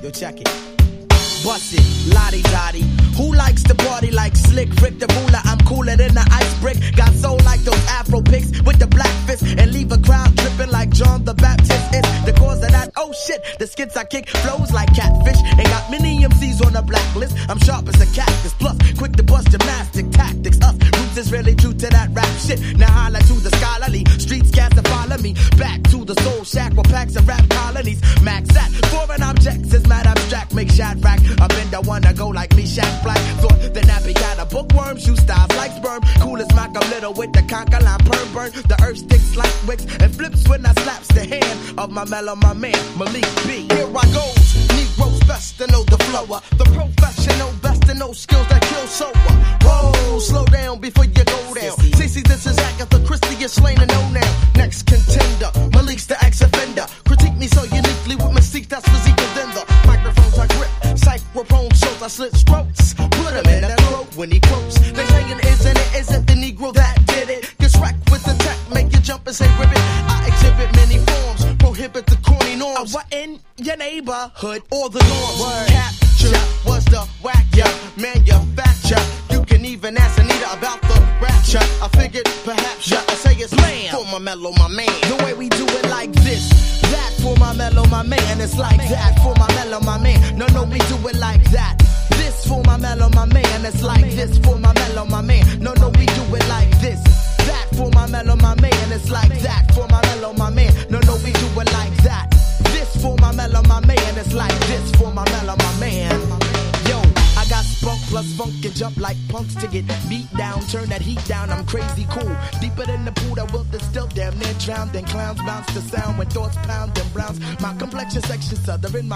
Yo, check it. Bust it, lottie-dottie. Who likes to party like Slick Rick the Ruler? I'm cooler than the ice brick. Got soul like those Afro pics with the black fist. And leave a crowd dripping like John the Baptist. It's the cause of that, oh shit. The skits I kick flows like catfish. And got many MCs on the blacklist. I'm sharp as a cactus. Plus, quick to bust gymnastic tactics. Us, roots is really true to that rap shit. Now holla to the scholarly. Streets cast to follow me. Back to the soul shack where packs of rap colonies. Max that. Foreign objects is mad abstract. Make shot rack. I've been the one to go like me, Shaq Black. Thought the nappy got a bookworm, shoe styles like sperm. Cool as Malcolm Little with the conker line perm burn. The earth sticks like wicks and flips when I slaps the hand of my mellow, my man, Malik B. Here I goes, Negroes best to know the flower. The professional best to know skills that kill sober. Whoa, slow down before you go down. Cece, this is Agatha Christie, you're slain to know now. Next contender, Malik's the ex-offender. Critique me so uniquely with mystique, that's physique within the microphones I grip. Psychroprone shows I slit strokes. Put him in that throat when he quotes. They saying isn't the Negro that did it. Gets wrecked with the tech, make you jump and say ribbit. I exhibit many forms, prohibit the corny norms. What in your neighborhood or the norms? Capture was the whack, yeah, manufacture. You can even ask Anita about the rapture. I figured perhaps I say it's Slam for my mellow, my man. The way we do it like this, that for my mellow, my man. It's like that for my mellow, my man. No, we do it like that. This for my mellow, my man. It's like this for my mellow, my man. No, we do it like this. That for my mellow, my man. It's like that for my mellow, my man. No, we do it like that. This for my mellow, my man. It's like this for my mellow, my man. Yo, I got spunk plus funk and jump like punks to get beat down. Turn that heat down, I'm crazy cool. Deeper than the pool that will still damn near drowned. Then clowns bounce the sound when thoughts pound and browns. My complexion section southern, my